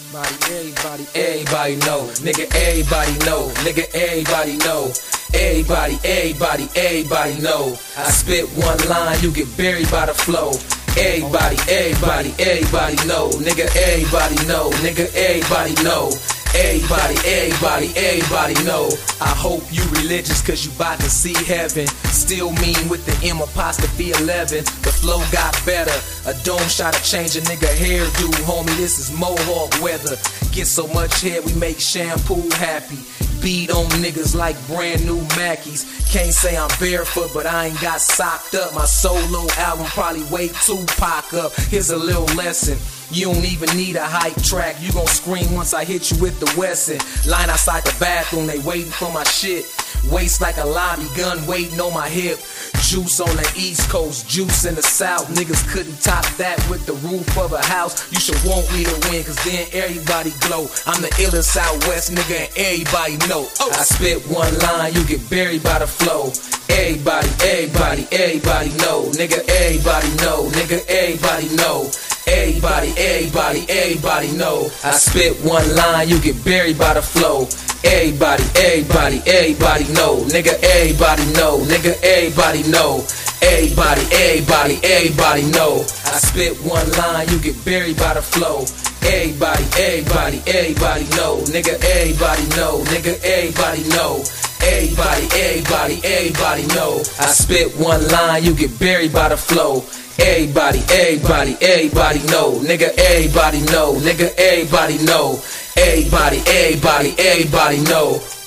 Everybody know, nigga, everybody know, nigga, everybody know. Everybody know. I spit one line, you get buried by the flow. Everybody know, nigga, everybody know, nigga, everybody know. Everybody know. I hope you religious cause you bout to see heaven. Still mean with the M apostrophe 11. The flow got better. A dome shot to change a nigga hairdo. Homie, this is Mohawk weather. Get so much hair we make shampoo happy. Beat on niggas like brand new Mackies. Can't say I'm barefoot, but I ain't got socked up. My solo album probably wake Tupac up. Here's a little lesson. You don't even need a hype track. You gon' scream once I hit you with the Wesson. Line outside the bathroom, they waiting for my shit. Waist like a lobby gun waiting on my hip. Juice on the East Coast, juice in the South. Niggas couldn't top that with the roof of a house. You should want me to win, cause then everybody glow. I'm the illest Southwest nigga and everybody know. I spit one line, you get buried by the flow. Everybody know. Nigga, everybody know. Nigga, everybody know. Everybody know. I spit one line, you get buried by the flow. Everybody know. Nigga, everybody know. Nigga, everybody know. Everybody know. I spit one line, you get buried by the flow. Everybody know. Nigga, everybody know. Nigga, everybody know. Everybody know. I spit one line, you get buried by the flow. Everybody know. Nigga, everybody know. Nigga, everybody know. Everybody know.